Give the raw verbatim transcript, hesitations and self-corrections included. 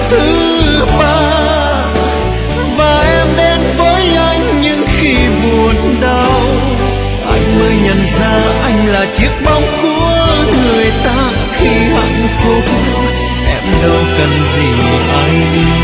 thứ ba. Và em đến với anh nhưng khi buồn đau, anh mới nhận ra anh là chiếc bóng của người ta. Khi hạnh phúc em đâu cần gì anh.